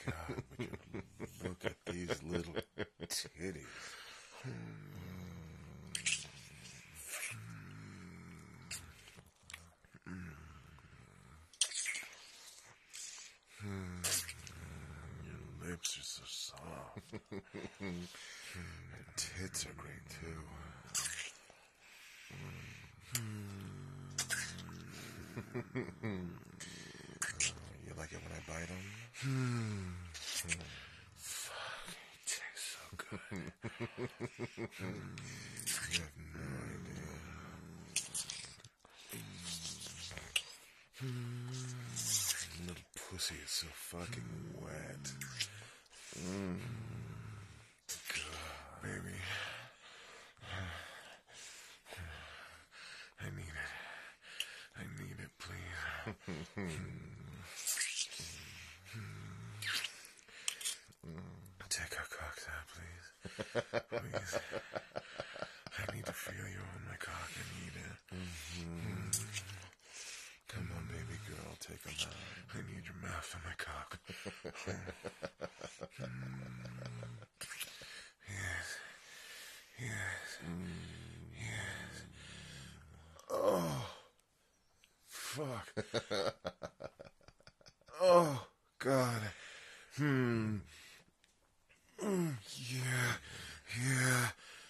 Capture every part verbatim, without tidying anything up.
God, would you look at these little titties. Your lips are so soft. Your tits are great too. You like it when I bite them? Fuck, it tastes so good. You have no idea. Little pussy is so fucking wet. Mm. God, baby. I need it. I need it, please. Take our cocks out, please. Please. I need to feel you on my cock. I need it. Mm-hmm. Come on, baby girl. Take them out. I need your mouth on my cock. mm. Yes. Yes. Mm. Yes. Oh. Fuck. Oh, God. Hmm. Mm, yeah. Yeah.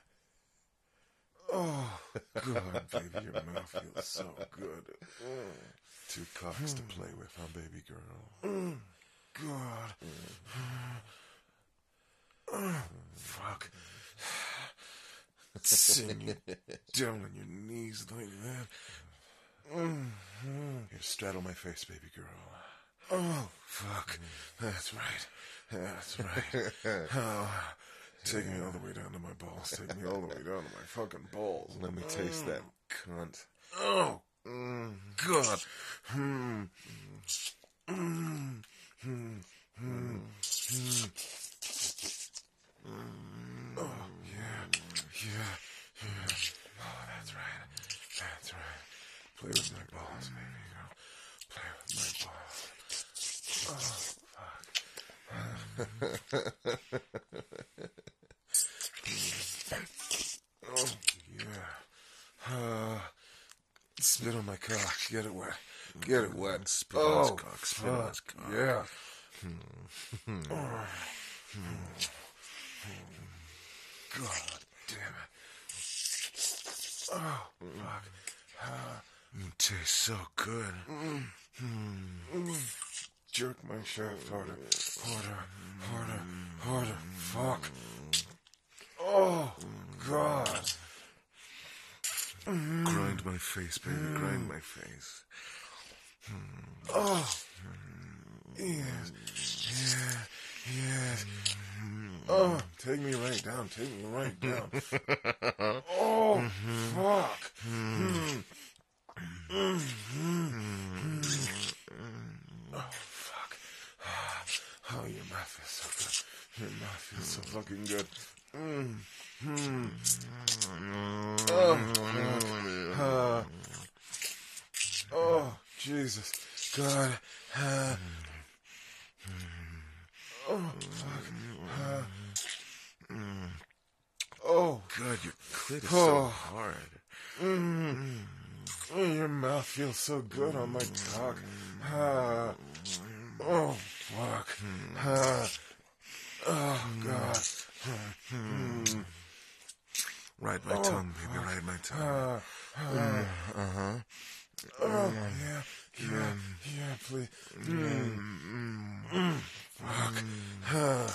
Oh, God, baby, your mouth feels so good. Mm. Two cocks to play with, huh, baby girl? Mm. God. Mm. Oh, fuck. Sitting you down on your knees like that. Mm. Here, straddle my face, baby girl. Oh, fuck. That's right. That's right. Oh, take me all the way down to my balls. Take me all the way down to my fucking balls. Let me taste that cunt. Oh, mm, God. Hmm. Mm, mm, mm, mm. Oh, yeah. Yeah. Yeah. Oh, that's right. That's right. Play with my balls, baby girl. Play with my balls. Oh, fuck. Oh, yeah. Uh, spit on my cock. Get it wet. Get it wet. Spit on his cock. Spit on his cock. Yeah. Oh. God damn it. Oh, fuck. Uh, it tastes so good. Mm. Mm. Jerk my shaft harder. Harder. Harder. Harder. Fuck. Oh, God. Mm. Grind my face, baby. Mm. Grind my face. Mm. Oh. Yes. Yeah. Yes. Oh, take me right down. Take me right down. Oh, mm-hmm. Fuck. Mm. Mm-hmm. Oh, fuck. Oh, your mouth feels so good. Your mouth feels so fucking good. Mm-hmm. Oh, uh, oh, Jesus. God. Uh, oh, fuck. Uh, oh, God, your clit is oh. so hard. Mm. Mm. Your mouth feels so good on my cock. Uh, oh, fuck. Uh, oh, God. Mm. Ride my oh, tongue, baby. Fuck. Ride my tongue. Uh, uh, uh-huh. Oh, yeah. Yeah. Yeah, please. Mm. Mm. Mm. Fuck. Uh,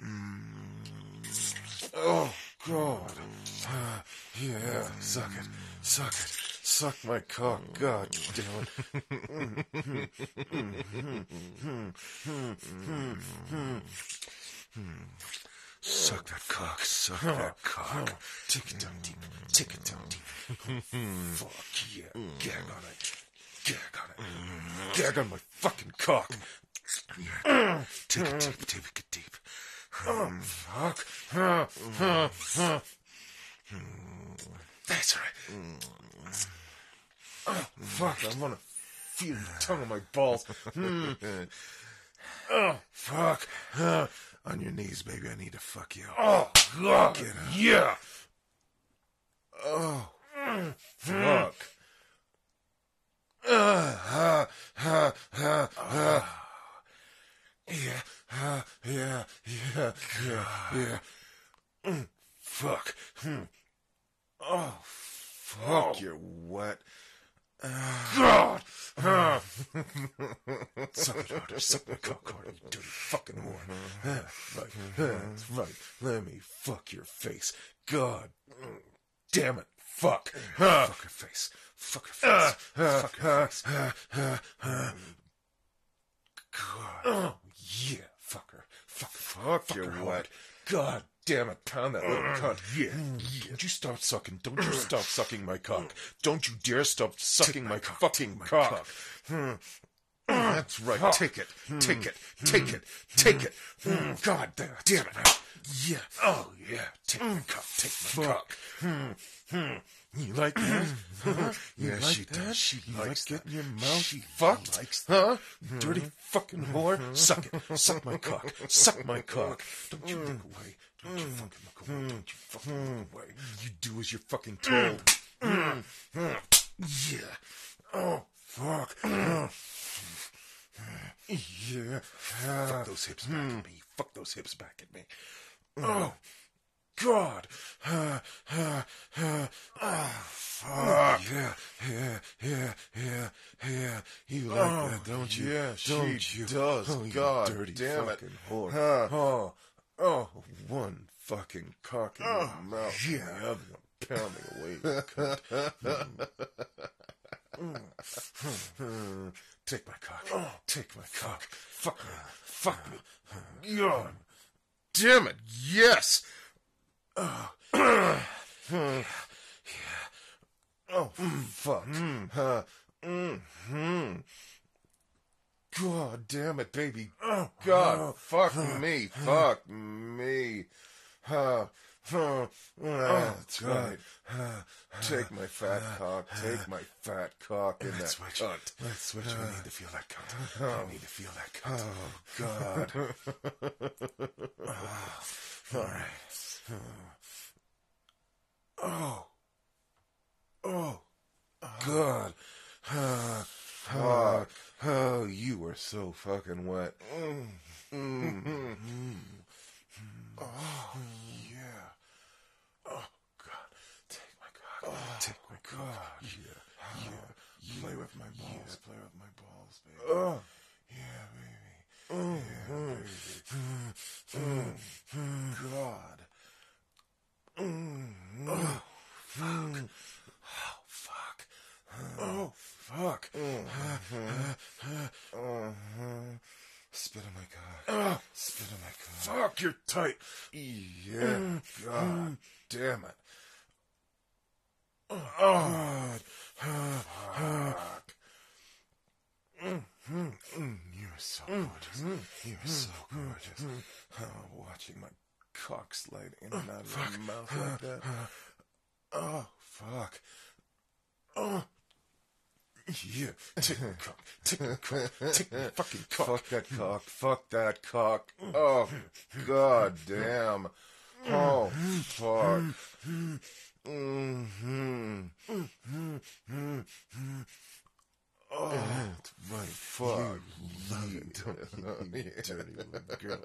oh, God. Uh, yeah. Suck it. Suck it. Suck my cock. God damn it. Suck that cock. Suck that cock. Take it down deep. Take it down deep. Fuck yeah. Gag on it. Gag on it. Gag on my fucking cock. Yeah. Take it deep. Take it deep. Oh, fuck. That's right. Oh, fuck. I want to feel your tongue on my balls. Oh, fuck. Uh, on your knees, baby. I need to fuck you. Oh, God. Get up. Yeah. Oh, fuck. Uh, uh, uh, uh, uh. Yeah, uh, yeah, yeah, yeah, yeah. Mm, fuck. Hmm. Oh, fuck, Oh. you're wet. Uh, God. Uh. Suck it harder, suck my cock harder, you dirty fucking whore. Uh, right, that's right. Let me fuck your face. God damn it, fuck. Uh, fuck her face. Fuck her face. Uh, fuck her face. Uh, uh, uh, God. Uh. Yeah, fuck her. Fuck her. Fuck, fuck you're her wet. Hard. God damn it, pound that little cunt. Yeah, yeah. Don't you stop sucking. Don't you stop sucking my cock. Don't you dare stop sucking my, my cock. fucking my cock. cock. Hmm. That's right. Huh. Take it. Take it. Take it. Take it. Mm. God damn it. Yeah. Oh, yeah. Take my cock. Take my cock. Hmm. Hmm. You like that? Huh? You yeah, like she that? does. She you likes like that. Getting your mouth she fucked? Likes that. Huh? Mm-hmm. Dirty fucking whore. Mm-hmm. Suck it. Suck my cock. Suck my cock. Don't you look away. Don't you fucking look away. Don't you fucking look away. You do as you're fucking told. Yeah. Oh, fuck. Yeah. Fuck those hips back at me. Fuck those hips back at me. Oh. God. Uh, uh, uh, oh, fuck. Yeah, yeah, yeah, yeah, yeah. You like oh, that, don't you? Yeah, don't she you? does. Oh, God, you dirty damn fucking it. whore. Uh, oh, oh, one fucking cock in oh, your mouth. Yeah. And the other one pounding away, you cunt. mm. Take my cock. Oh, take my cock. Fuck me. Fuck me. God damn it. Yes. Oh, yeah. Oh, fuck. Mm. Uh, mm-hmm. God damn it, baby. Oh, God, oh, fuck uh, me. Uh, fuck me. Uh, uh, that's oh, right. Uh, take my fat uh, cock. Take my fat cock in that switch. cunt. Let's switch. Uh, I need to feel that cunt. Oh, I need to feel that cunt. Oh, God. oh, all right. Oh. Oh. God. Uh, fuck. Oh, you were so fucking wet. Mm. Mm. Mm. Oh, yeah. Oh, God. Take my cock. Oh, take my cock. Yeah. Yeah. Play with my balls. Yeah. Play with my balls, baby. Oh. Yeah, baby. Mm. Yeah, baby. Mm. Mm. God. Mm. Oh, fuck. Oh, fuck. Oh, fuck. Spit on my cock. Spit on my cock. Fuck, you're tight. Yeah. God damn it. Oh, fuck. You're so gorgeous. You're so gorgeous. Oh, watching my cock slide in and out of your mouth like that. Oh, fuck. Oh. Yeah. Take my cock. Take my cock. Take my fucking cock. Fuck that cock. Fuck that cock. Oh, god damn. Oh, fuck. Mm-hmm. Oh, that's right. Fuck. You love it, don't you, you dirty little girl.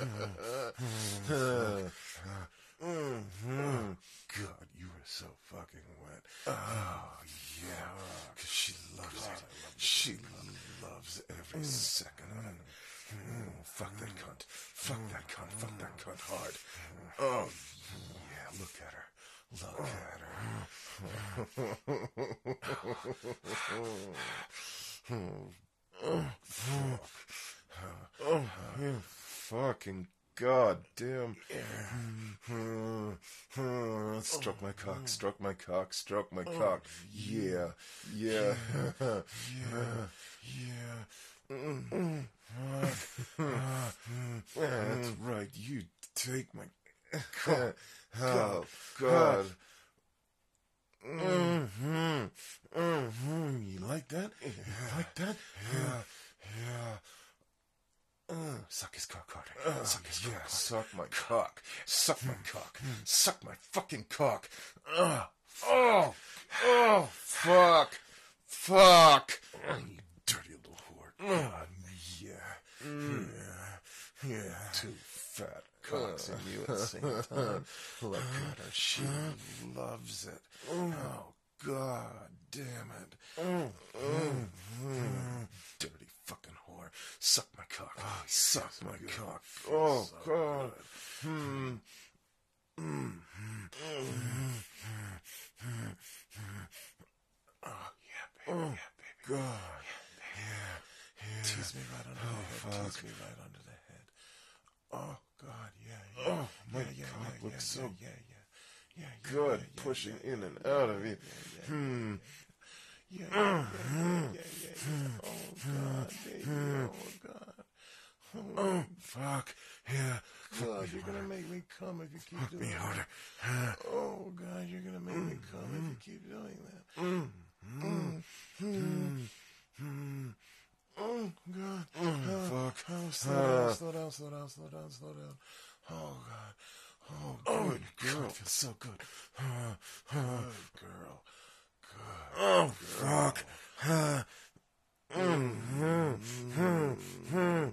Mm-hmm. God, you are so fucking wet. Oh, yeah. Because she loves God, it. She loves every second of it. Mm, fuck that cunt. Fuck that cunt. Fuck that cunt hard. Oh, yeah. Look at her. Look at her. Oh, fuck. Oh, you fucking goddamn. Stroke my cock, stroke my cock, stroke my cock. Yeah, yeah, yeah, yeah. That's right, you take my cock. Oh, God. Mm-hmm. Mm-hmm. You like that? You like that? Yeah, yeah. suck his cock harder. Uh, suck his yeah, cock. Suck my cock. Suck my cock. Suck my fucking cock. Uh, oh, oh, fuck, fuck. Oh, you dirty little whore. God, yeah, mm. yeah, yeah. Two fat cocks uh, in you at the same time. Look at her. She loves it. Oh, God damn it. Mm. Mm. Mm. Dirty fucking whore. Suck my cock. Oh, suck my good. cock. Oh, so God. Hmm. Mm. Oh, yeah, baby. Oh, yeah, baby. God. Yeah, yeah. yeah. Tease me right under oh, the head. Fuck. Tease me right under the head. Oh, God, yeah, yeah. Oh, my yeah, yeah, cock yeah, looks yeah, so yeah, yeah, yeah, yeah, good, yeah, yeah, pushing yeah, in and yeah, out of it. Yeah, yeah, hmm. Yeah, yeah, yeah, yeah, yeah, yeah, yeah. Oh, God, baby. Oh, God. Oh, oh fuck. Yeah. God, you're going to make me come if you keep fuck doing me harder. that. Oh, God, you're going to make mm, me come mm, if you keep doing that. Mm, mm, mm, mm, oh, God. Mm, uh, fuck. Oh, slow uh, down, slow down, slow down, slow down, slow down. Oh, God. Oh, good oh, girl. God, feels so good. Uh, good girl. Good. Oh, girl. Fuck. Uh, mm, mm, mm, mm.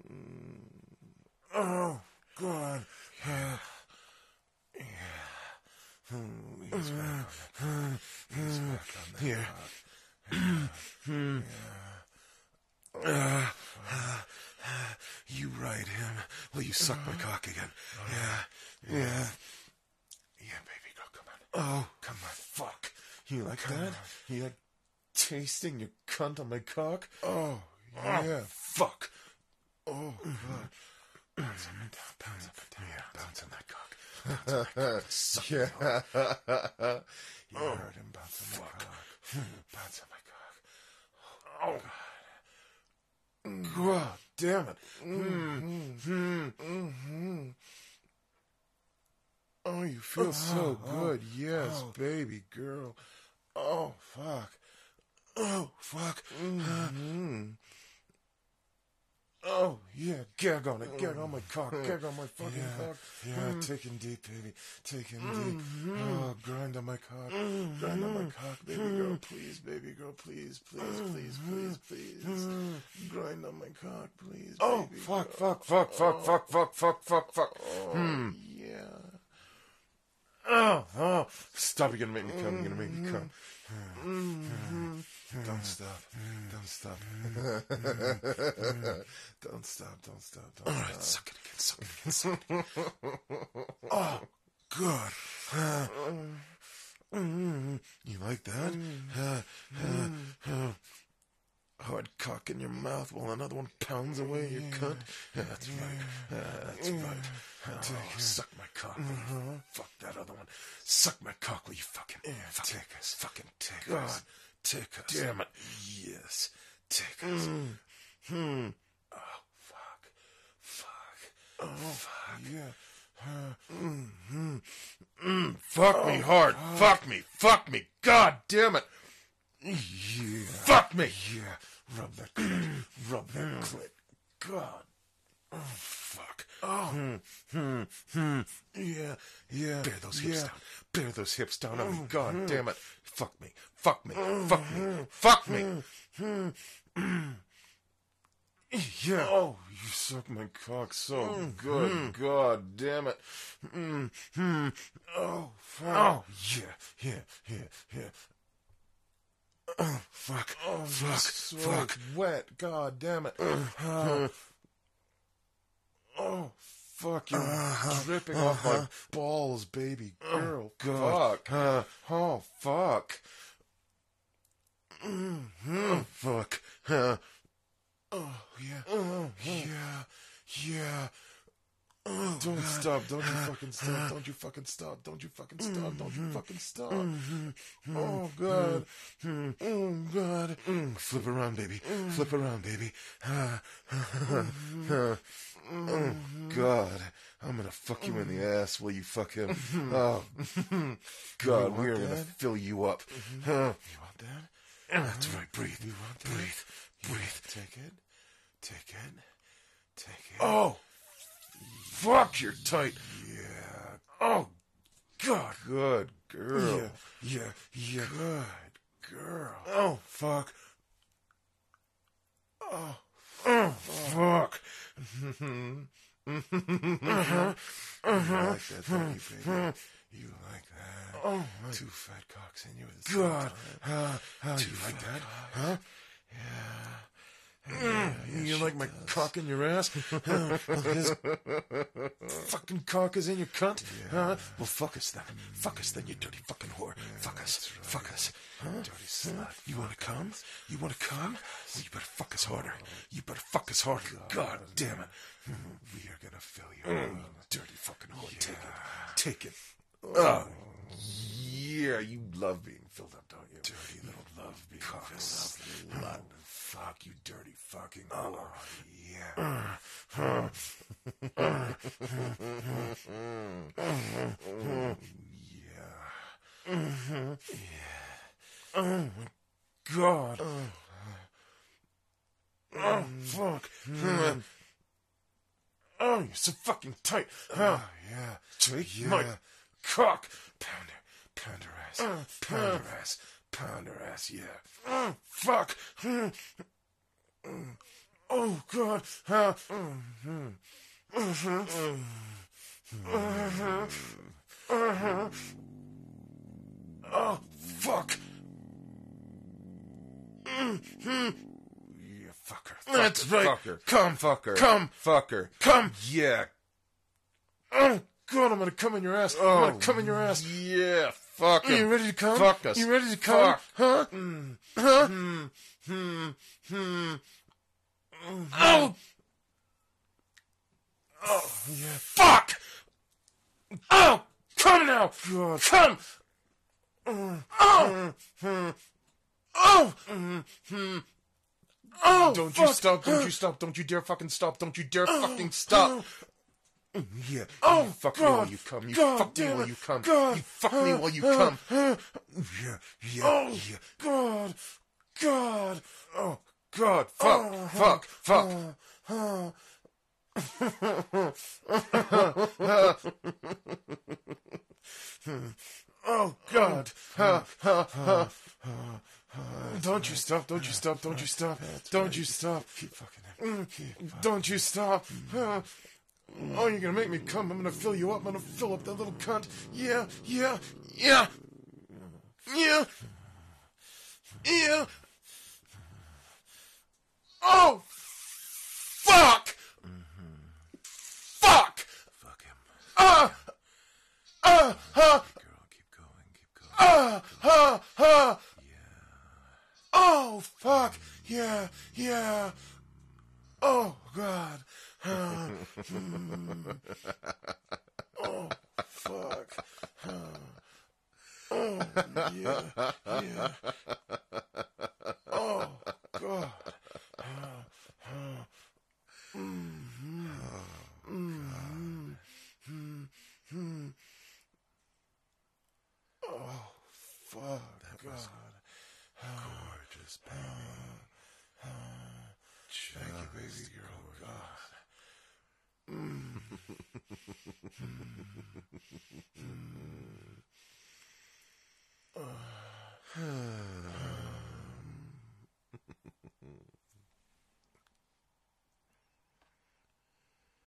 Oh, God. Yeah. Yeah. Mm, he's back on that. He's back on that. Yeah. Yeah. Yeah. Uh, uh, you ride him. Will you suck my cock again? Yeah. Yeah. Yeah, baby girl, come on. Oh, come on. Fuck. You like come that? On. You like tasting your cunt on my cock? Oh, yeah. Oh, fuck. Oh, God. Bounce up and down, bounce up and down. Yeah, bounce on that cock. Bounce on that cock. Suck yeah. It you oh, heard him bounce on my cock. Bounce on my cock. Oh, God. Mm. God damn it. Mm-hmm. Mm-hmm. Mm-hmm. Oh, you feel oh, so oh, good. Oh, yes, oh. Baby girl. Oh, fuck. Oh, fuck. Mm-hmm. Oh, yeah, gag on it, gag on my cock, gag on my fucking yeah, cock. Yeah, mm. taking deep, baby, taking deep. Mm-hmm. Oh, grind on my cock, mm-hmm. grind on my cock, baby girl, please, baby girl, please, please, please, please, please. Mm-hmm. Grind on my cock, please, oh, baby fuck, girl. fuck, fuck, fuck, oh. fuck, fuck, fuck, fuck, fuck. Oh, hmm. yeah. Oh, oh, stop, you're gonna make me come, you're gonna make me come. Mm-hmm. Don't stop. Don't stop. Don't stop. Don't stop. Don't All right, stop. Suck it again. Suck it again. Suck it again. Oh, good. Uh, mm, you like that? Uh, uh, uh, hard cock in your mouth while another one pounds away your cunt. Yeah, that's right. Uh, that's right. Oh, suck my cock. Mm-hmm. Fuck that other one. Suck my cock, will you fucking yeah, fucking, take us. Fucking take God. us. Take us. Damn it. Yes. Take us. Mm. Hmm. Oh, fuck. Fuck. Oh, fuck. Yeah. Uh, mm, mm, mm. Fuck oh, me hard. Oh. Fuck me. Fuck me. God damn it. Yeah. Fuck me. Yeah. Rub that clit. Rub that clit. God. Oh, fuck. Oh. Hmm. Hmm. Hmm. Yeah. Yeah. Bear those hips yeah. down. Bear those hips down on me. God mm-hmm. damn it. Fuck me. Fuck me. Mm-hmm. Fuck me. Fuck me. Mm-hmm. Yeah. Oh, you suck my cock so mm-hmm. good. God damn it. Mm-hmm. Oh, fuck. Oh, yeah. Yeah. Yeah. Yeah. Oh, fuck. Oh, fuck. So fuck. Wet. God damn it. Uh, oh, fuck. You're uh, dripping uh, off uh, my balls, baby girl. Oh, God. Fuck. Uh, oh, fuck. Mm-hmm. Oh, fuck. Uh, oh, yeah. Uh, yeah. Yeah. Oh, don't God. stop. Don't you fucking stop. Don't you fucking stop. Don't you fucking stop. Mm-hmm. Don't you fucking stop. Mm-hmm. Oh, God. Mm-hmm. Oh, God. Mm-hmm. Flip around, baby. Mm-hmm. Flip around, baby. Mm-hmm. Oh, God. I'm gonna fuck you in the ass while you fuck him. Oh, God. We're gonna fill you up. Mm-hmm. Huh? You want that? That's right. Breathe. You want that? Breathe. Breathe. Take it. Take it. Take it. Oh, fuck, you're tight. Yeah. Oh, God. Good girl. Yeah, yeah, yeah. Good girl. Oh, fuck. Oh, oh, fuck. Uh-huh. You like that, don't you, baby? You like that? Oh, my Two fat cocks in you at the same God. time. Uh, uh, Two you like fat that? cocks. Huh? Yeah. Mm, you she like my does. cock in your ass? Uh, his fucking cock is in your cunt? Yeah. Uh, well, fuck us then. Fuck us then, you dirty fucking whore. fuck us. that's right. Fuck us. Huh? Dirty slut. You wanna come? You wanna come? Well, you better fuck us harder. You better fuck us harder. God, damn it. We are gonna fill you Mm, up. dirty fucking whore. Yeah. Take it. Take it. Oh, yeah, you love being filled up, don't you? Dirty little love being Cock filled slut. up. Fuck you, dirty fucking Oh. whore. Yeah. Yeah. Oh, my God. Oh, fuck. Oh, you're so fucking tight. Huh? Oh, yeah. Take Yeah. my cock. Pound her. Pound her ass. Uh, Pound uh. her ass. Pound her ass, yeah. Oh, fuck. Oh, God. Uh, oh, fuck. Yeah, fuck her. That's Fuck her. right. Fuck her. Come. Fuck her. Come. Fuck her. Come. Yeah. Oh, God, I'm gonna come in your ass. I'm Oh, gonna come in your ass. Yeah. Fuck Are you him. ready to come? Fuck us. You ready to come? Fuck. Huh? Mm. Huh? Hmm. Hmm. Hmm. Oh! Oh, yeah. Fuck! Oh! Come now! God. Come! Oh! Oh! Oh! Don't you fuck. stop. Don't you stop. Don't you dare fucking stop. Don't you dare fucking stop. Yeah. Oh, You fuck me God. while you come. You God fuck me damn while it. you come. God. You fuck me while you come. Yeah. Yeah. Oh, Yeah. God! God! Oh, God. Fuck. Fuck. Fuck. Oh, God! Don't you stop, don't you stop, don't you stop, don't you stop. Keep fucking him. Keep fucking. Don't you stop. Oh, you're gonna make me come. I'm gonna fill you up. I'm gonna fill up that little cunt. Yeah, yeah, yeah. Yeah. Yeah. Oh! Fuck! Fuck! Fuck him. Ah! Ah! Ah! Girl, keep going. Keep going. Ah! Ah! Ah! Yeah. Oh, fuck! Yeah, yeah. Oh, God. Ah, mm. Oh, fuck. Ah. Oh, yeah, yeah. Oh, God. Ah, ah. Mm-hmm. Mm-hmm. Mm-hmm. Oh, fuck. That God. was gorgeous, baby. Thank you, baby girl. God.